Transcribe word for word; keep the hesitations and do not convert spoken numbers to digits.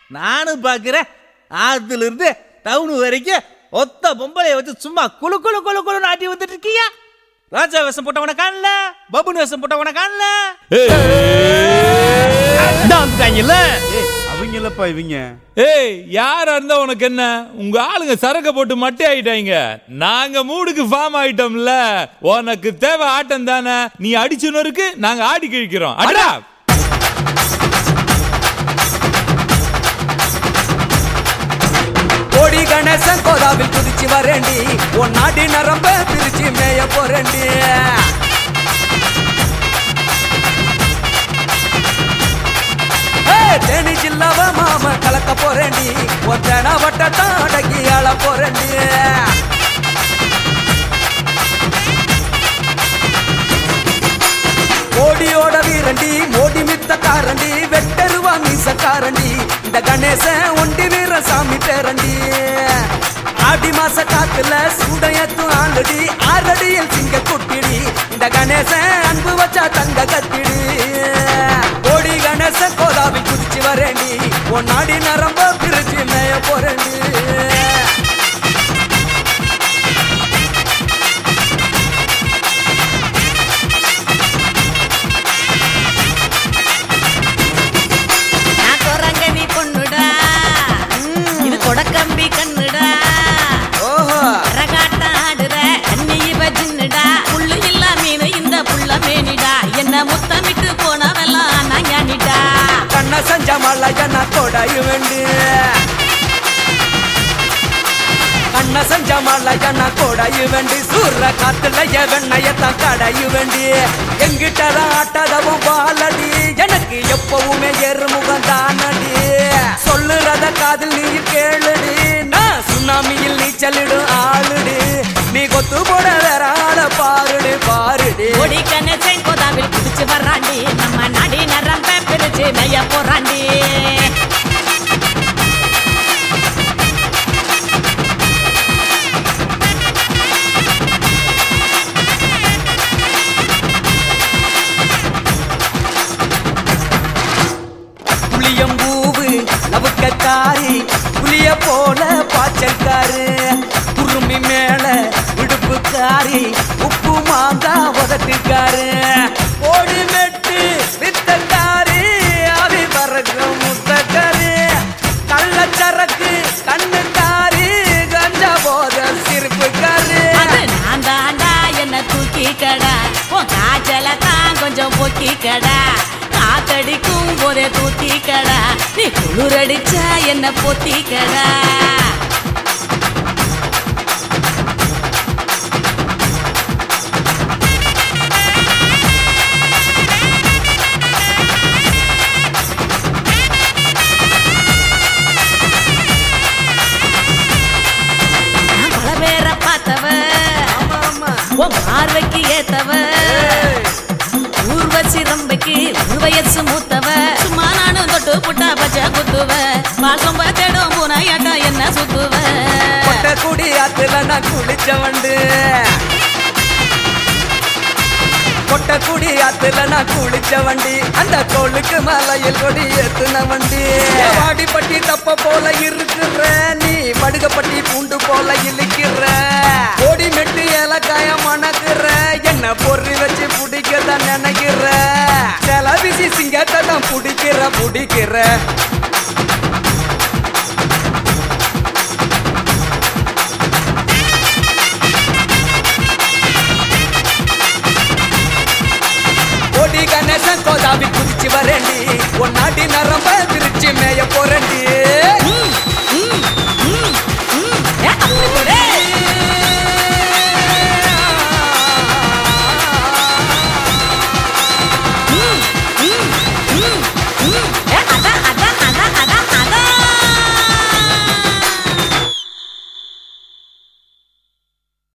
நானும் பாக்குறேன். ஆத்துல இருந்து டவுன் வரைக்கும் ஒத்த பொம்பளைய வச்சு சும்மா குழு குழு குழு குழு நாட்டி வந்துட்டு இருக்கியா? ராஜா வேஷம் போட்டவன காணல, பபுன் வேஷம் போட்டவன காணல. அவங்களப்பா இவங்க. ஏய், யாரா இருந்தா உனக்கு என்ன? உங்க ஆளுங்க சரக்க போட்டு மட்டை ஆயிட்டாங்க. நாங்க மூடுக்கு ஃபார்ம் ஆயிட்டோம்ல. உனக்கு தேவை ஆட்டம் தானே. நீ அடிச்சுனருக்கு நாங்க ஆடி கிழிக்கிறோம். அடடா கோடி கணேசன் கோதாவில் குதிச்சு வரேண்டி, உன் நாடி நரம்ப பிரிச்சு மேய போறேண்டி. தேனி ஜில்லாவ மாம கலக்க போறேண்டி, உன் தேனா வட்டத்தான் அடக்கி ஆள போறேண்டி. கோடியோட வீரண்டி, மோடி மித்த காரண்டி, வெட்டருவா மீசக்காரண்டி. இந்த கணேசன் ஒண்டி வீர சாமி பேரண்டி. ஆடி மாச காத்துல சூடையத்தும் ஆளுடி, ஆறடியில் சிங்க குட்டிடி. இந்த கணேசன் அன்பு வச்சா தங்க கட்டிடி. கோடி கணேசன் கோதாவில் குதிச்சு வரேண்டி, உன் நாடி நரம்ப பிரிச்சு மேய போறேண்டி. கொடக்கம்பி கண்ணுடா, ஓஹோ ரகாட்ட ஆடுற அன்னி இவ ஜின்னுடா. புல்லு இல்லா மீனு இந்த புள்ள மேனிடா, என்ன முத்தமிட்டு போனவெல்லாம் நான் ஞானிடா. கண்ண செஞ்ச மலையன கொடையு வேண்டி, கண்ண செஞ்ச மலையன கொடையு வேண்டி. சூற காத்துல வெண்ணையத்தான் கடையு வேண்டி. எங்கிட்ட ஆட்டதவும் பாலடி, எனக்கு எப்பவுமே எருமுகம் தானடி. சொல்லுறத காதில் நீ கேளுடி, நான் சுனாமியில் நீச்சலிடும் ஆளுடி. நீ கொத்து போட வேற ஆள பாருடி பாருடி. கோடி கணேசன் கோதாவில் குதிச்சு வர்றாண்டி, நம்ம நாடி நரம்ப பிரிச்சு மேய போறாண்டி. புளியம்பூவு நவுக்கக்காரி, புளிய போல பாச்சல்காரு. குருமி மேல விடுப்புக்காரி, உப்பு மாந்தா உதட்டுக்காரு. ஓடி மெட்டு வித்தக்காரி, அவி பறக்கும் முத்தக்காரி. கள்ளச்சரக்கு கண்ணுக்காரி, கஞ்சா போத சிரிப்புக்காரி. அது நான் தாண்டா என்ன தூக்கி கடா, உன் காய்ச்சல தான் கொஞ்சம் பொக்கி கடா. காத்தடிக்கும் போதே தூத்தி கடா, நீ குளிரடிச்சா என்ன பொத்தி கடா. பல பேரை பார்த்தவ, உன் பார்வைக்கு ஏத்தவ. ஊர்வசி ரம்பைக்கு ஒரு வயசு மூத்தவ, சும்மா நானும் தொட்டு புட்டா பச்சை குத்துவ. பாசம் தேடும் பூனையாட்டா என்ன சுத்துவ. கொட்ட குடி ஆத்துல நான் குளிச்ச வண்டு, கொட்ட குடி ஆத்துல நான் குளிச்ச வண்டி. அந்த கோளுக்கு மலையில் கொடி ஏத்துன வண்டி. வாடிப்பட்டி தப்ப போல இருக்கிற நீ, படுகப்பட்டி பூண்டு போல இழுக்கிற. ஓடி மெட்டு ஏலக்காய மணக்குற, என்ன பொறி வச்சு பிடிக்கதான் நினைக்கிற. சில விசி சிங்கத்தை தான் பிடிக்கிற பிடிக்கிற. கோடி கணேசன் கோதாவில் குதிச்சு வரேண்டி, உன் நாடி நரம்ப